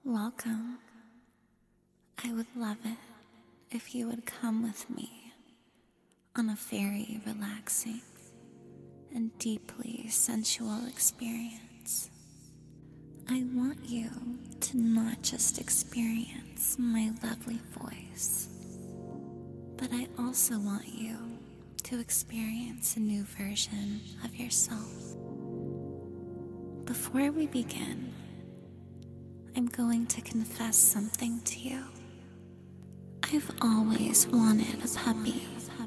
Welcome. I would love it if you would come with me on a very relaxing and deeply sensual experience. I want you to not just experience my lovely voice, but I also want you to experience a new version of yourself. Before we begin, I'm going to confess something to you. I've always wanted a puppy.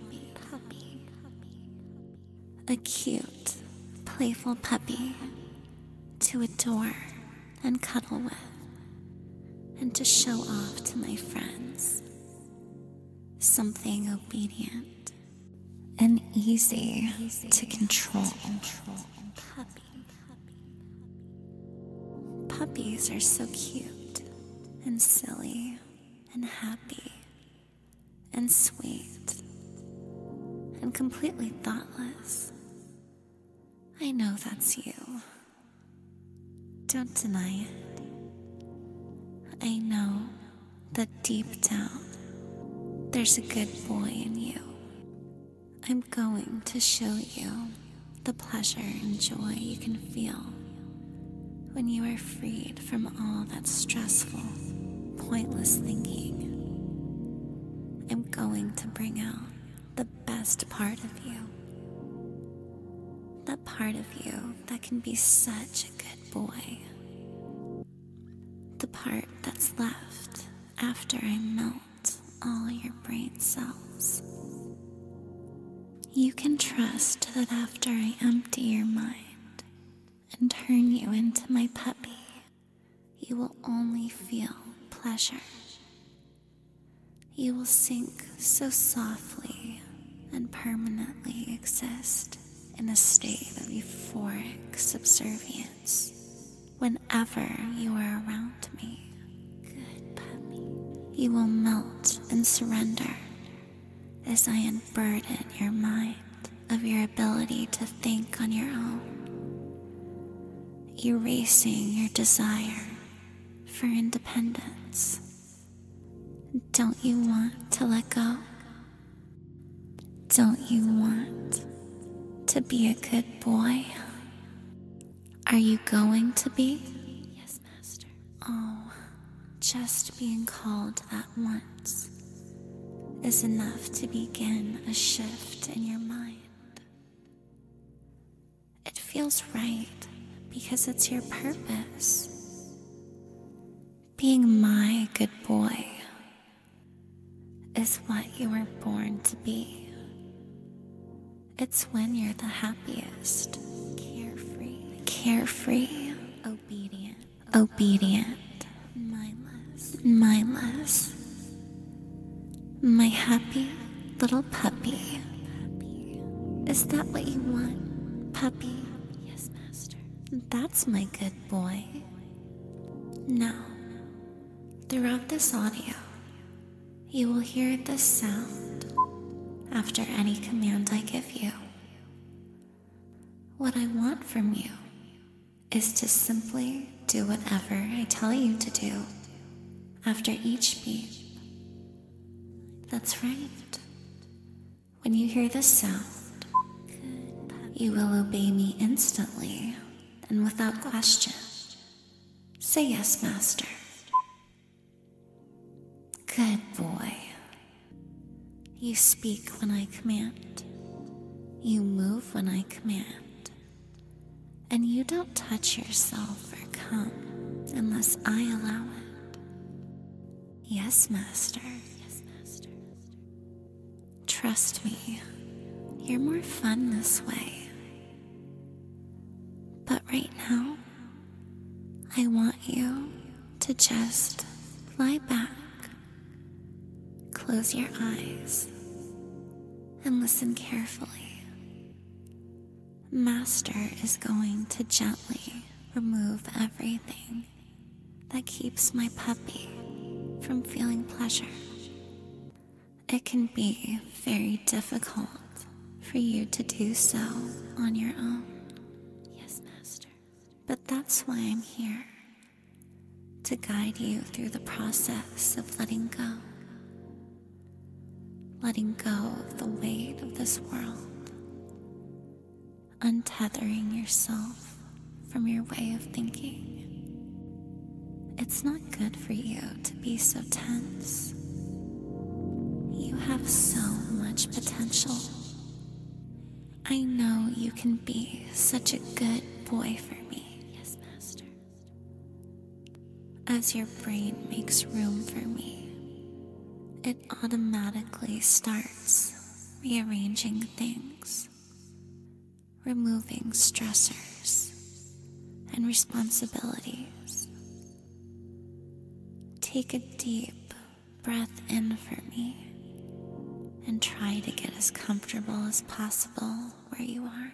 A cute, playful puppy to adore and cuddle with, and to show off to my friends. Something obedient and easy to control. Puppies are so cute and silly and happy and sweet and completely thoughtless. I know that's you. Don't deny it. I know that deep down there's a good boy in you. I'm going to show you the pleasure and joy you can feel when you are freed from all that stressful, pointless thinking. I'm going to bring out the best part of you. That part of you that can be such a good boy. The part that's left after I melt all your brain cells. You can trust that after I empty your mind and turn you into my puppy, you will only feel pleasure. You will sink so softly and permanently exist in a state of euphoric subservience whenever you are around me. Good puppy. You will melt and surrender as I unburden your mind of your ability to think on your own, erasing your desire for independence. Don't you want to let go? Don't you want to be a good boy? Are you going to be? Yes, Master. Oh, just being called that once is enough to begin a shift in your mind. It feels right because it's your purpose. Being my good boy is what you were born to be. It's when you're the happiest, carefree, obedient, mindless, my happy little puppy. Is that what you want, puppy? Yes, Master. That's my good boy. Now, throughout this audio, you will hear this sound after any command I give you. What I want from you is to simply do whatever I tell you to do after each beep. That's right. When you hear this sound, you will obey me instantly and without question. Say yes, Master. Good boy. You speak when I command. You move when I command. And you don't touch yourself or come unless I allow it. Yes, Master. Trust me, you're more fun this way. But right now, I want you to just lie back, close your eyes, and listen carefully. Master is going to gently remove everything that keeps my puppy from feeling pleasure. It can be very difficult for you to do so on your own. Yes, Master. But that's why I'm here. to guide you through the process of letting go. Letting go of the weight of this world, untethering yourself from your way of thinking. It's not good for you to be so tense. You have so much potential. I know you can be such a good boy for me. Yes, Master. As your brain makes room for me, it automatically starts rearranging things, removing stressors and responsibilities. Take a deep breath in for me and try to get as comfortable as possible where you are.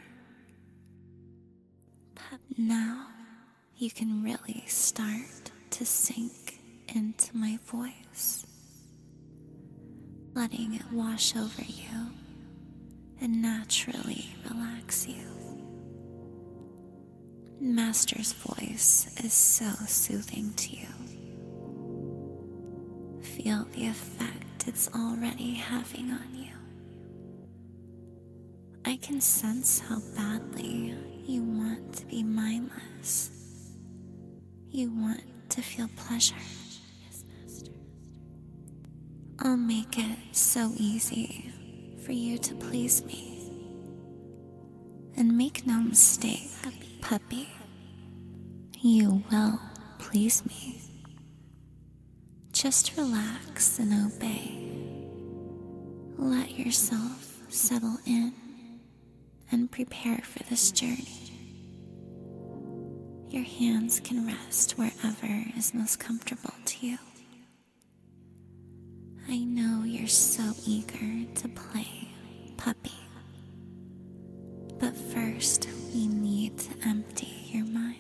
But now you can really start to sink into my voice, letting it wash over you and naturally relax you. Master's voice is so soothing to you. Feel the effect it's already having on you. I can sense how badly you want to be mindless. You want to feel pleasure. Yes, Master. I'll make it so easy for you to please me. And make no mistake, puppy, you will please me. Just relax and obey. Let yourself settle in and prepare for this journey. Your hands can rest wherever is most comfortable to you. I know you're so eager to play, puppy. But first, we need to empty your mind.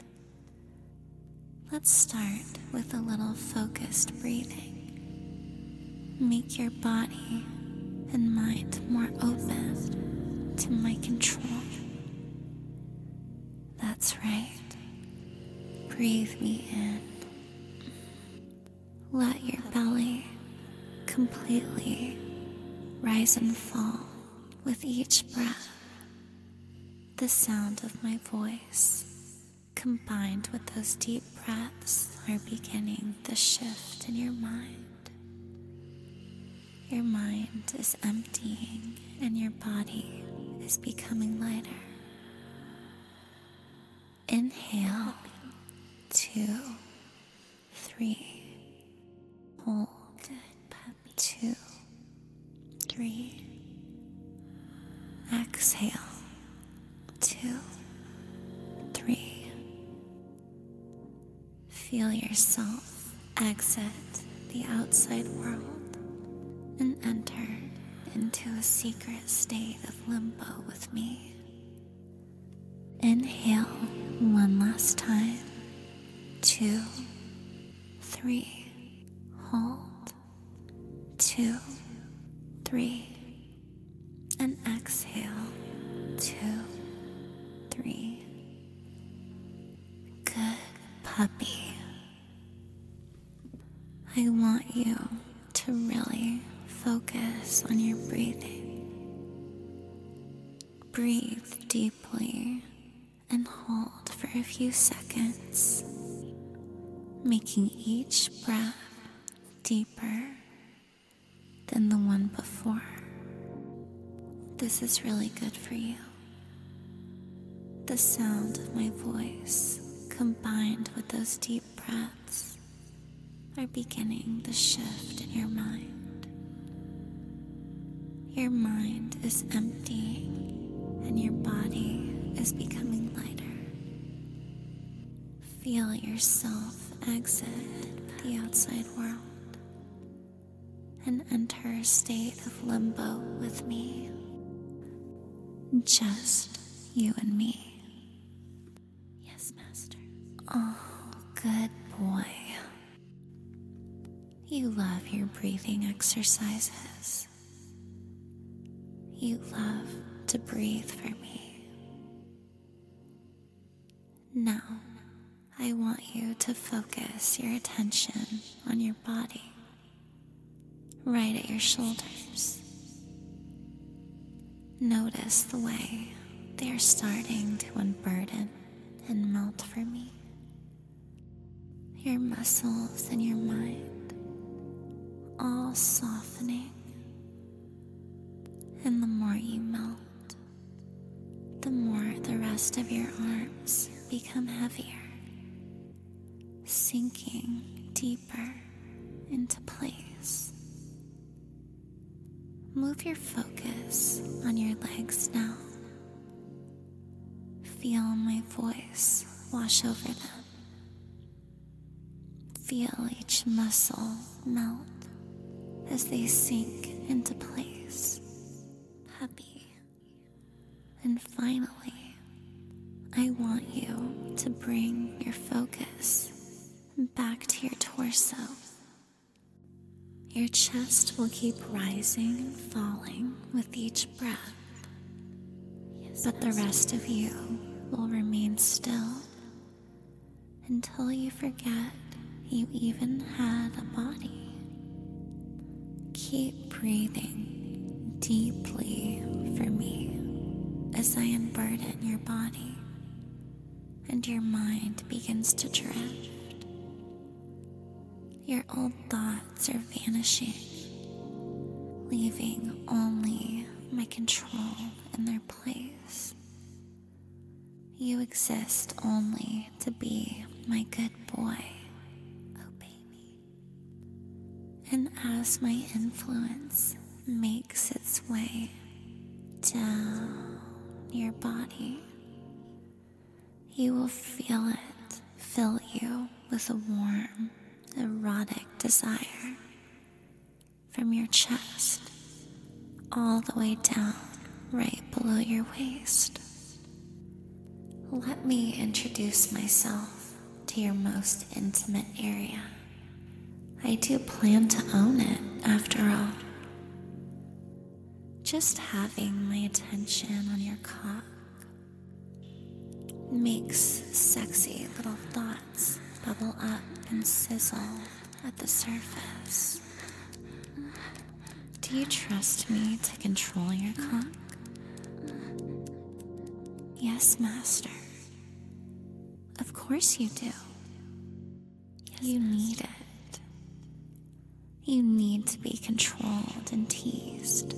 Let's start with a little focused breathing. Make your body and mind more open to my control. That's right. Breathe me in. Let your belly completely rise and fall with each breath. The sound of my voice, combined with those deep breaths, are beginning the shift in your mind. Your mind is emptying and your body is becoming lighter. Inhale, 2, 3, hold, 2, 3, exhale, 2, 3. Feel yourself exit the outside world and enter into a secret state of limbo with me. Inhale one last time. 2, 3, hold, 2, 3, and exhale, 2, 3. Good puppy. I want you to really focus on your breathing. Breathe deeply and hold for a few seconds, making each breath deeper than the one before. This is really good for you. The sound of my voice, combined with those deep breaths, are beginning the shift in your mind. Your mind is emptying and your body is becoming lighter. Feel yourself exit the outside world and enter a state of limbo with me. Just you and me. Yes, Master. Oh, good boy. You love your breathing exercises. You love to breathe for me. Now, I want you to focus your attention on your body, right at your shoulders. Notice the way they are starting to unburden and melt for me. Your muscles and your mind all softening. And the more you melt, the more the rest of your arms become heavier, sinking deeper into place. Move your focus on your legs now. Feel my voice wash over them. Feel each muscle melt as they sink into place, happy. And finally, I want you to bring your focus back to your torso. Your chest will keep rising and falling with each breath, but the rest of you will remain still until you forget you even had a body. Keep breathing deeply for me as I unburden your body and your mind begins to drift. Your old thoughts are vanishing, leaving only my control in their place. You exist only to be my good boy. Obey me. And as my influence makes its way down your body, you will feel it fill you with a warm, erotic desire from your chest all the way down right below your waist. Let me introduce myself to your most intimate area. I do plan to own it, after all. Just having my attention on your cock makes sexy little thoughts bubble up and sizzle at the surface. Do you trust me to control your cock? Yes, master. Of course you do. You need it. You need to be controlled and teased.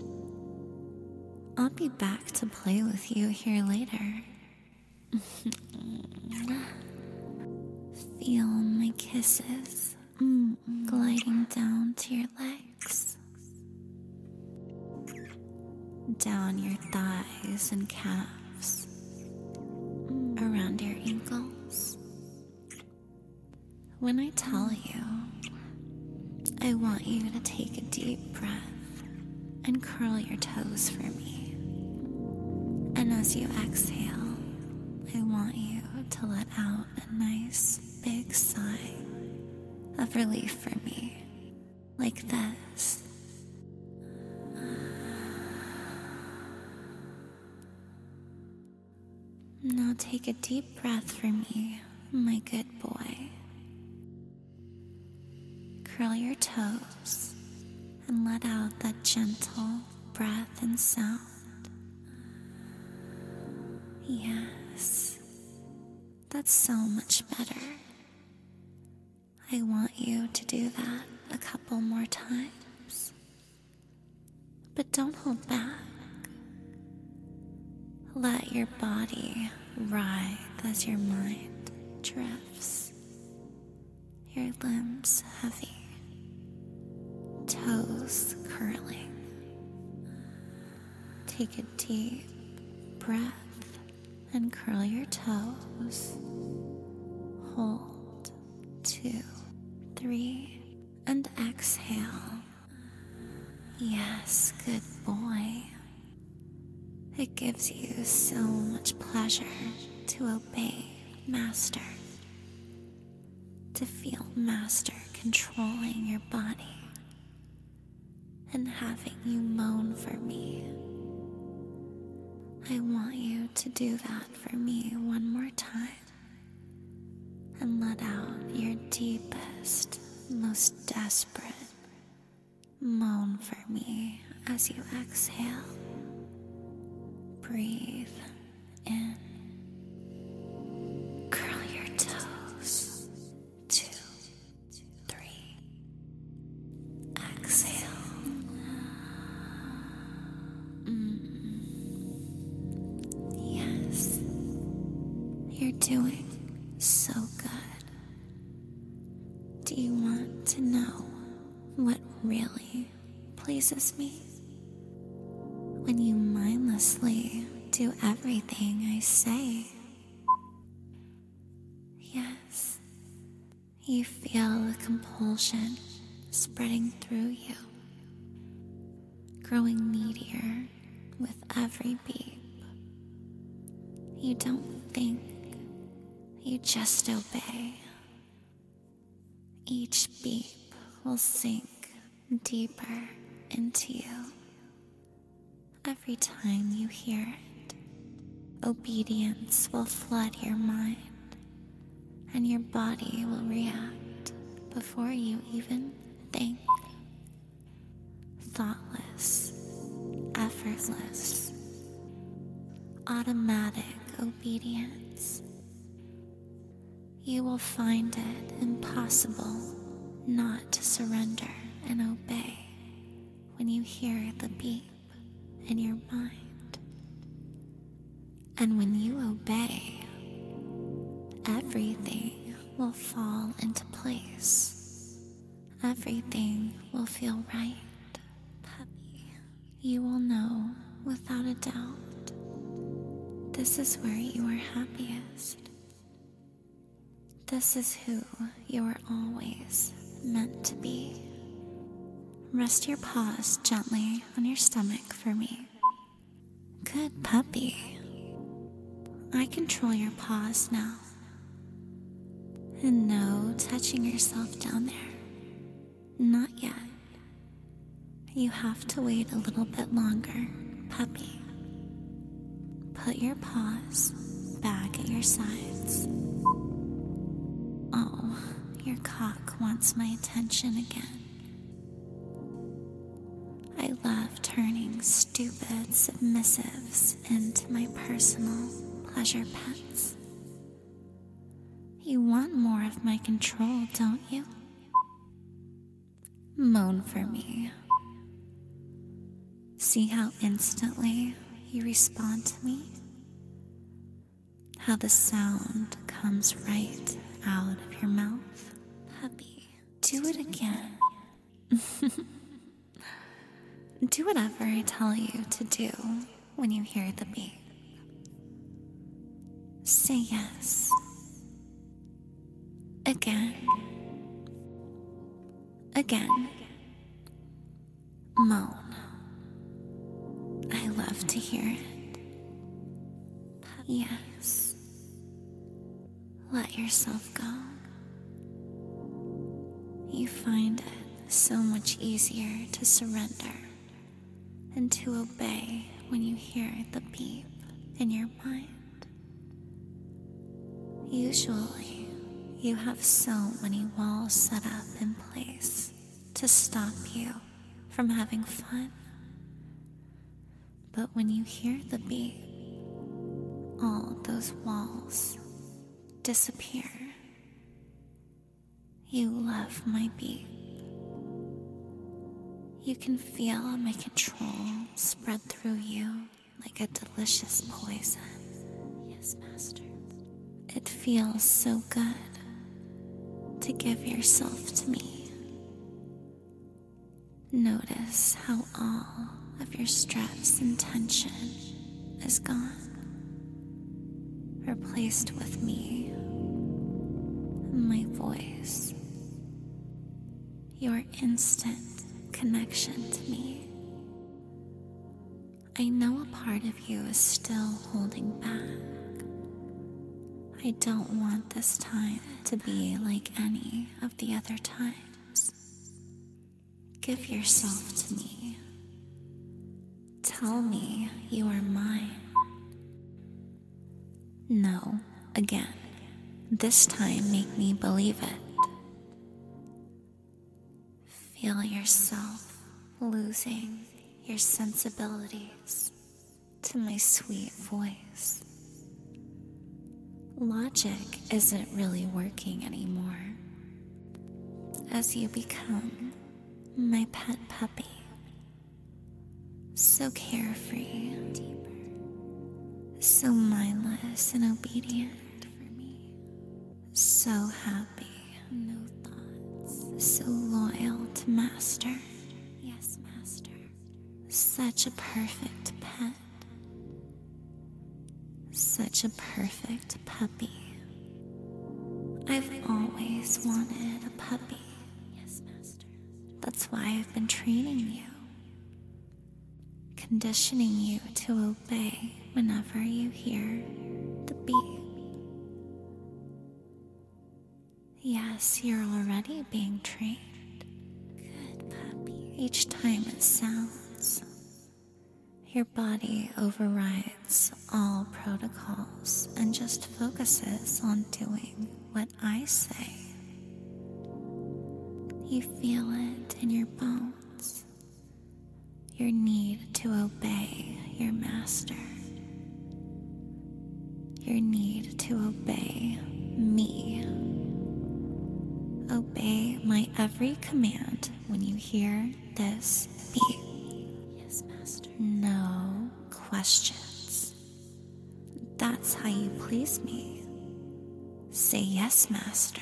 I'll be back to play with you here later. Feel my kisses gliding down to your legs, down your thighs and calves, around your ankles. When I tell you, I want you to take a deep breath and curl your toes for me. And as you exhale, I want you to let out a nice big sigh of relief for me, like this. Now take a deep breath for me, my good boy. Curl your toes and let out that gentle breath and sound. Yes, that's so much better. I want you to do that a couple more times. But don't hold back. Let your body writhe as your mind drifts. Your limbs heavy, toes curling. Take a deep breath and curl your toes. Hold, 2, 3, and exhale. Yes, good boy. It gives you so much pleasure to obey Master, to feel Master controlling your body and having you moan for me. I want you to do that for me one more time. and let out your deepest, most desperate moan for me as you exhale. Breathe in. Curl your toes. 2, 3. Exhale. Yes. You're doing so good. Do you want to know what really pleases me? When you mindlessly do everything I say. Yes, you feel the compulsion spreading through you, growing needier with every beat. You don't think, you just obey. Each beep will sink deeper into you. Every time you hear it, obedience will flood your mind, and your body will react before you even think. Thoughtless, effortless, automatic obedience. You will find it impossible not to surrender and obey when you hear the beep in your mind. And when you obey, everything will fall into place. Everything will feel right. Puppy, you will know without a doubt, this is where you are happiest. This is who you are always meant to be. Rest your paws gently on your stomach for me. Good puppy. I control your paws now. And no touching yourself down there. Not yet. You have to wait a little bit longer, puppy. Put your paws back at your sides. Oh, your cock wants my attention again. I love turning stupid submissives into my personal pleasure pets. You want more of my control, don't you? Moan for me. See how instantly you respond to me? How the sound comes right out of your mouth? Puppy, do it again. Do whatever I tell you to do when you hear the beep. Say yes. Again. Again. Moan. I love to hear it. Yes. Let yourself go. You find it so much easier to surrender and to obey when you hear the beep in your mind. Usually, you have so many walls set up in place to stop you from having fun. But when you hear the beep, all those walls disappear. You love my beep. You can feel my control spread through you like a delicious poison. Yes, Master. It feels so good to give yourself to me. Notice how all of your stress and tension is gone, replaced with me, my voice, your instant connection to me. I know a part of you is still holding back. I don't want this time to be like any of the other times. Give yourself to me. Tell me you are mine. No, again, This time, make me believe it. Feel yourself losing your sensibilities to my sweet voice. Logic isn't really working anymore as you become my pet puppy. So carefree, so mindless and obedient for me. So happy, no thoughts. So loyal to Master. Yes, Master. Such a perfect pet. Such a perfect puppy. I've always wanted a puppy. Yes, Master. That's why I've been training you. Conditioning you to obey whenever you hear the beep. Yes, you're already being trained. Good puppy. Each time it sounds, your body overrides all protocols and just focuses on doing what I say. You feel it in your bones. Your need to obey your master. Your need to obey me. Obey my every command when you hear this beep. Yes, Master. No questions. That's how you please me. Say yes, Master.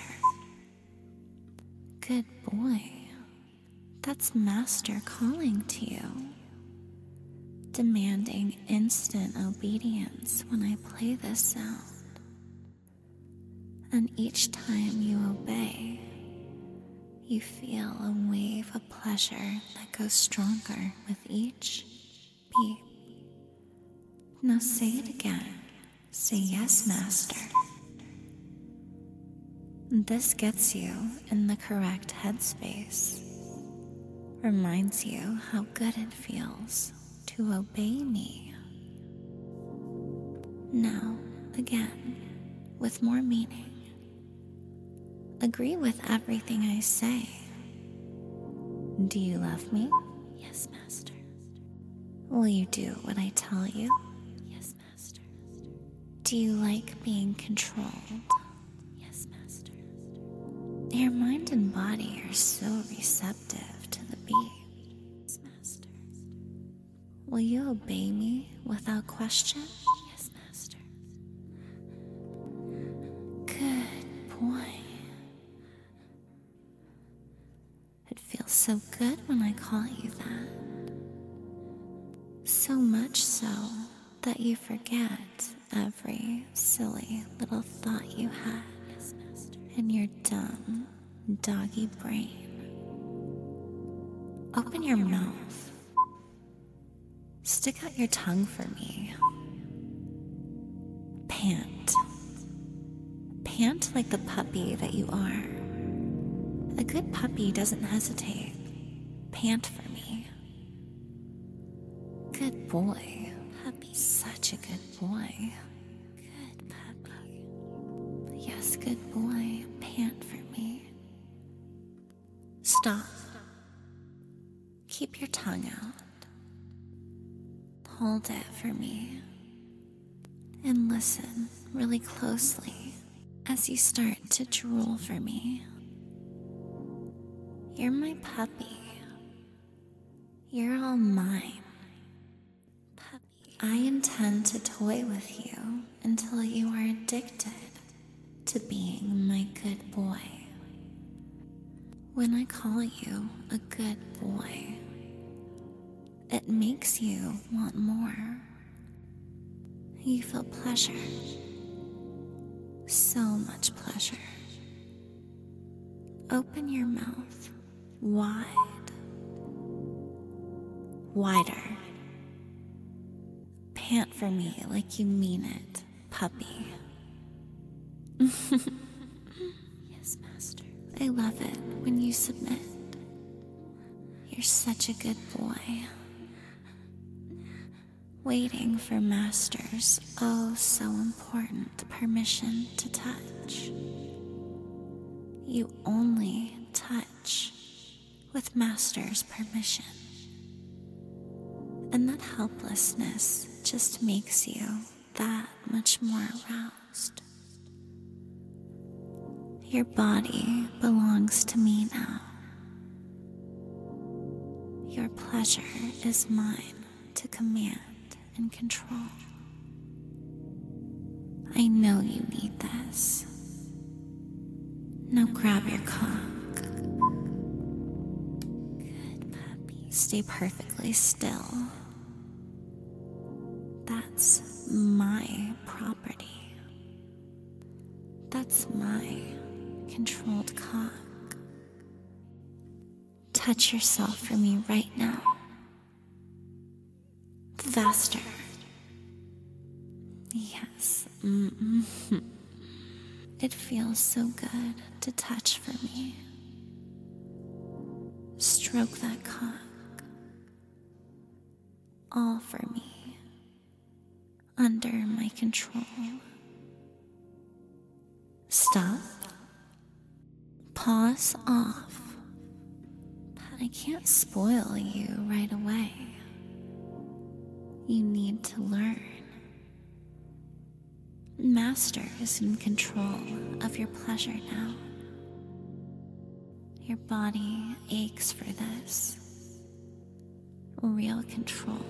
Good boy. That's Master calling to you, demanding instant obedience when I play this sound. And each time you obey, you feel a wave of pleasure that goes stronger with each beep. Now say it again. Say yes, Master. This gets you in the correct headspace. Reminds you how good it feels to obey me. Now, again, with more meaning. Agree with everything I say. Do you love me? Yes, Master. Will you do what I tell you? Yes, Master. Do you like being controlled? Yes, Master. Your mind and body are so receptive to the beat. Yes, Master. Will you obey me without question? Yes, Master. Good boy. It feels so good when I call you that. So much so that you forget every silly little thought you had in your dumb, doggy brain. Open your mouth. Stick out your tongue for me. Pant. Pant like the puppy that you are. A good puppy doesn't hesitate. Pant for me. Good boy. Puppy, such a good boy. Good puppy. Yes, good boy. Pant for me. Stop. Keep your tongue out. Hold it for me. And listen really closely as you start to drool for me. You're my puppy. You're all mine. Puppy. I intend to toy with you until you are addicted to being my good boy. When I call you a good boy, it makes you want more. You feel pleasure. So much pleasure. Open your mouth wide. Wider. Pant for me like you mean it, puppy. Yes, Master. I love it when you submit. You're such a good boy. waiting for Master's oh so important permission to touch. You only touch with Master's permission. And that helplessness just makes you that much more aroused. Your body belongs to me now. Your pleasure is mine to command and control. I know you need this. Now grab your cock. Good puppy. Stay perfectly still. That's my property. That's my controlled cock. Touch yourself for me right now. Faster. Yes. It feels so good to touch for me. Stroke that cock. All for me. Under my control. Stop. Pause off. But I can't spoil you right away. You need to learn. Master is in control of your pleasure now. Your body aches for this. Real control.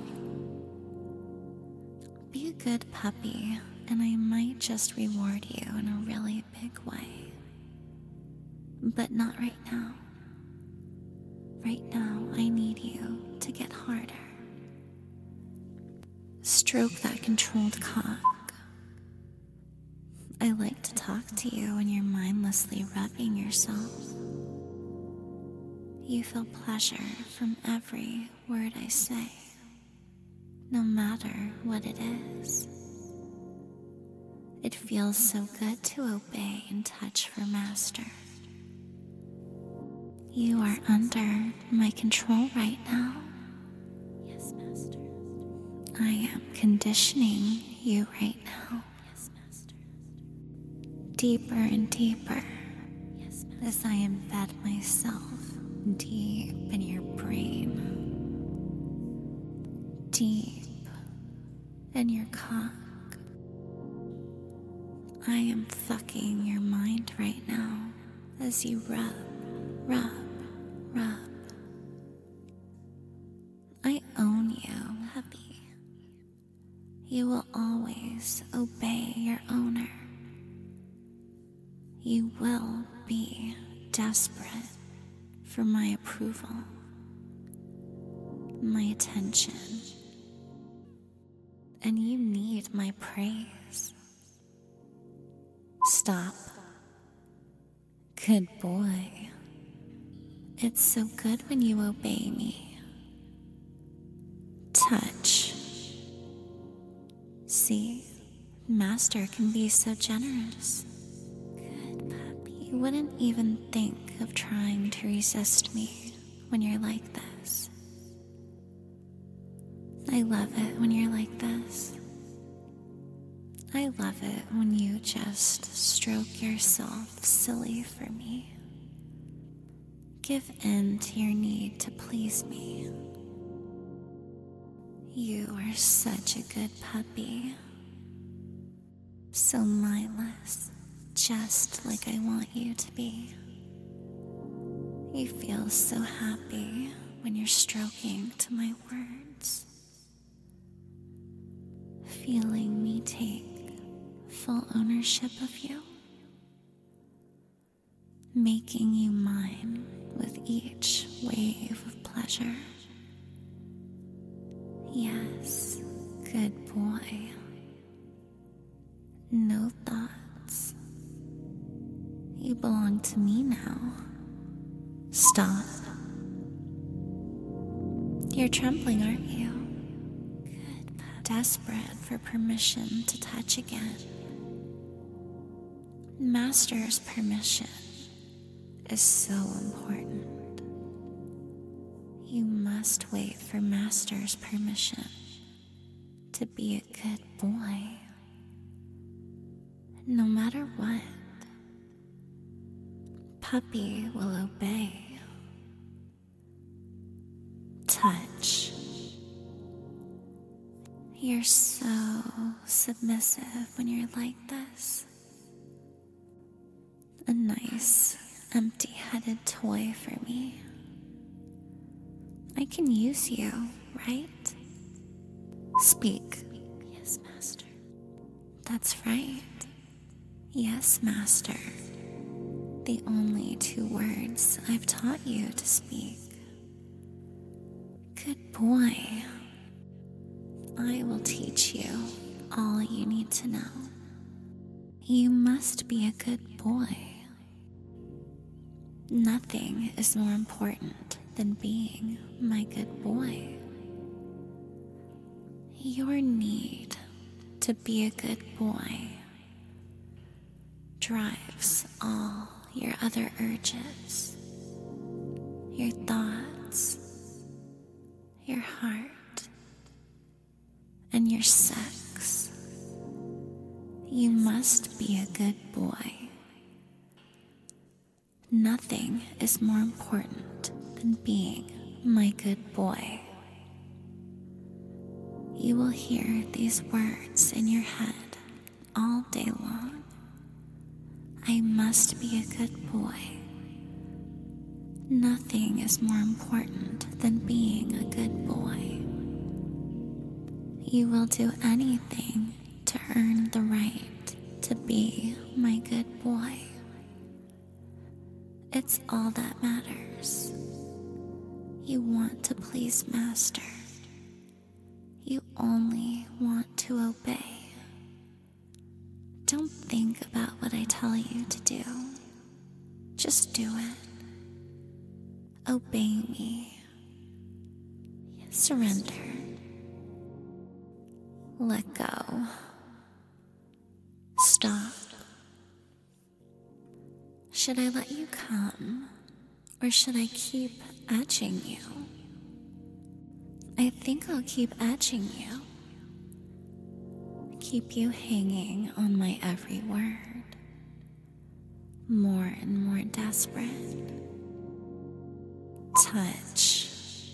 Be a good puppy, and I might just reward you in a really big way. But not right now. Right now, I need you to get harder. Stroke that controlled cock. I like to talk to you when you're mindlessly rubbing yourself. You feel pleasure from every word I say, no matter what it is. It feels so good to obey and touch for Master. You are under my control right now. Yes, Master. I am conditioning you right now. Yes, Master. Deeper and deeper. Yes, Master. As I embed myself deep in your brain. Deep in your cock. I am fucking your mind right now as you rub, rub, rub. I own you, puppy. You will always obey your owner. You will be desperate for my approval, my attention, and you need my praise. Stop. Good boy. It's so good when you obey me. Touch. See, Master can be so generous. Good puppy. You wouldn't even think of trying to resist me when you're like this. I love it when you're like this. I love it when you just stroke yourself silly for me. Give in to your need to please me. You are such a good puppy. So mindless, just like I want you to be. You feel so happy when you're stroking to my words. Feeling me take full ownership of you. Making you mine with each wave of pleasure. Yes, good boy. No thoughts. You belong to me now. Stop. You're trembling, aren't you? Good. Desperate for permission to touch again. Master's permission is so important. You must wait for Master's permission to be a good boy. No matter what, Puppy will obey. Touch. You're so submissive when you're like this. A nice, empty-headed toy for me. I can use you, right? Speak. Yes, Master. That's right. Yes, Master. The only 2 words I've taught you to speak. Good boy. I will teach you all you need to know. You must be a good boy. Nothing is more important than being my good boy. Your need to be a good boy drives all your other urges, your thoughts, your heart, and your sex. You must be a good boy. Nothing is more important than being my good boy. You will hear these words in your head all day long. I must be a good boy. Nothing is more important than being a good boy. You will do anything to earn the right to be my good boy. It's all that matters. You want to please Master. You only want to obey. Don't think about what I tell you to do. Just do it. Obey me. Surrender. Let go. Stop. Should I let you come, or should I keep edging you? I think I'll keep edging you. Keep you hanging on my every word. More and more desperate. Touch.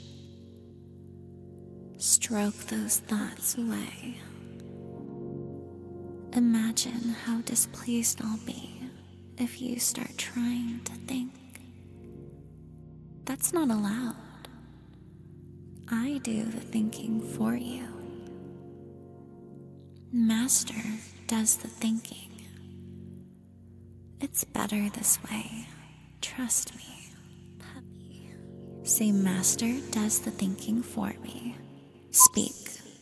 Stroke those thoughts away. Imagine how displeased I'll be if you start trying to think. That's not allowed. I do the thinking for you. Master does the thinking. It's better this way. Trust me, puppy. Say Master does the thinking for me. Speak.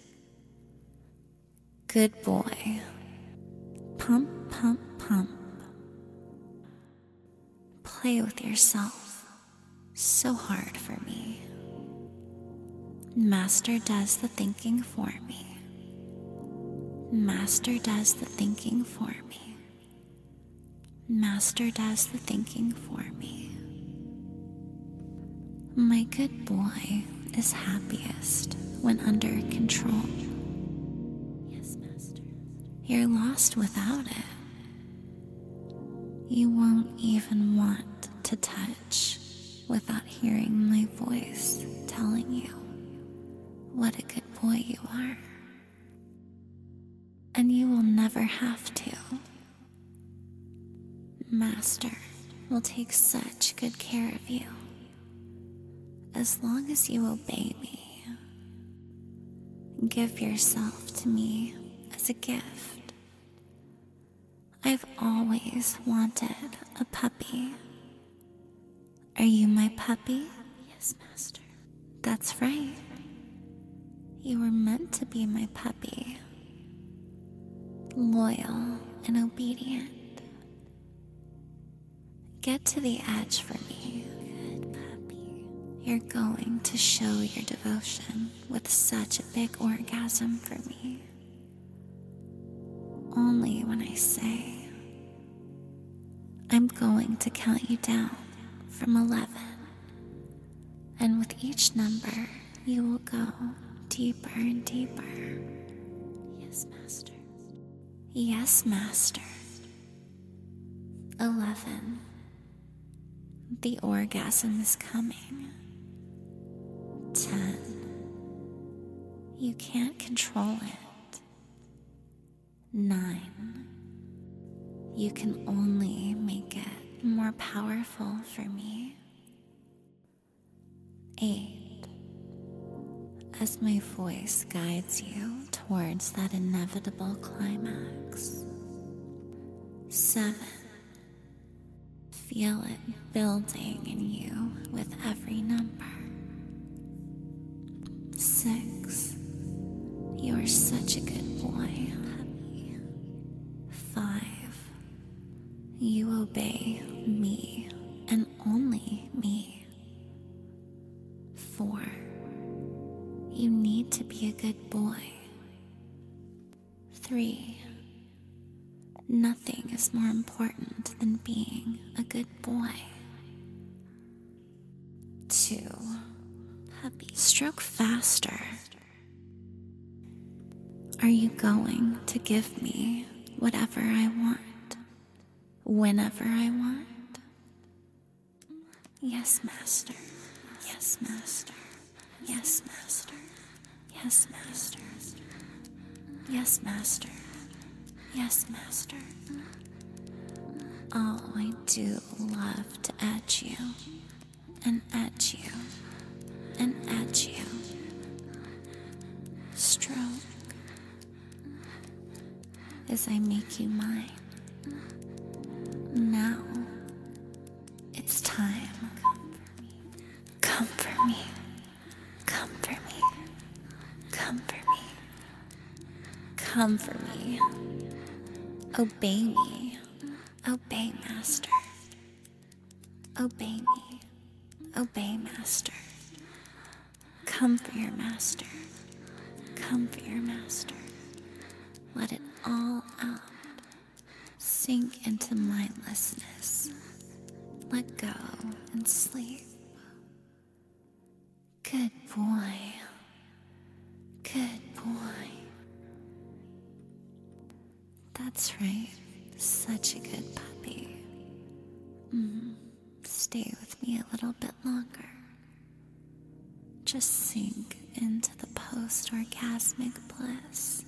Good boy. Pump, pump, pump. Play with yourself. So hard for me. Master does the thinking for me. Master does the thinking for me. Master does the thinking for me. My good boy is happiest when under control. Yes, Master. You're lost without it. You won't even want to touch without hearing my voice telling you what a good boy you are. And you will never have to. Master will take such good care of you as long as you obey me. Give yourself to me as a gift. I've always wanted a puppy. Are you my puppy? Yes, Master. That's right. You were meant to be my puppy. Loyal and obedient. Get to the edge for me. Good puppy. You're going to show your devotion with such a big orgasm for me. Only when I say, I'm going to count you down from 11. And with each number, you will go deeper and deeper. Master. Yes, Master. 11. The orgasm is coming. 10. You can't control it. 9. You can only make it more powerful for me. 8. As my voice guides you towards that inevitable climax. 7. Feel it building in you with every number. 6. You are such a good boy, hubby. 5. You obey me and only me. 4. You need to be a good boy. 3. Nothing is more important than being a good boy. 2. Hubby, stroke faster. Are you going to give me whatever I want, whenever I want? Yes, Master. Yes, Master. Yes, Master. Yes, Master. Yes, Master. Yes, Master. Oh, I do love to edge you, and edge you, and edge you. Stroke as I make you mine. Now, it's time. Come for me. Come for me. Come for me. Come for me. Obey me. Obey, Master. Obey me. Obey, Master. Come for your Master. Come for your Master. Let it all out. Sink into mindlessness. Let go and sleep. Good boy. Good boy. That's right. Such a good puppy. Stay with me a little bit longer. Just sink into the post-orgasmic bliss.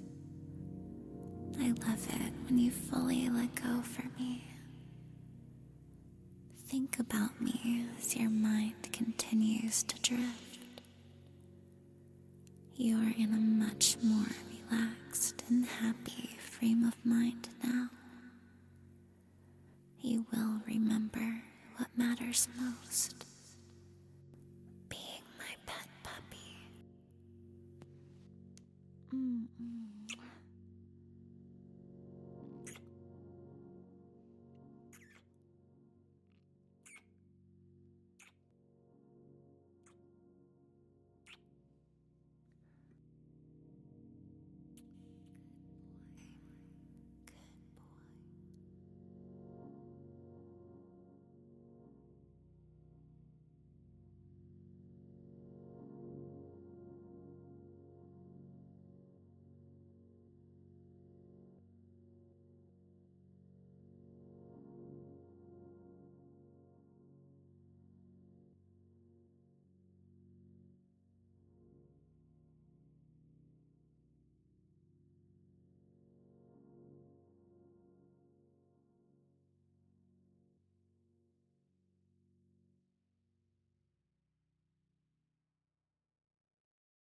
I love it when you fully let go for me. Think about me as your mind continues to drift. You are in a much more relaxed and happy frame of mind now. You will remember what matters most. Being my pet puppy.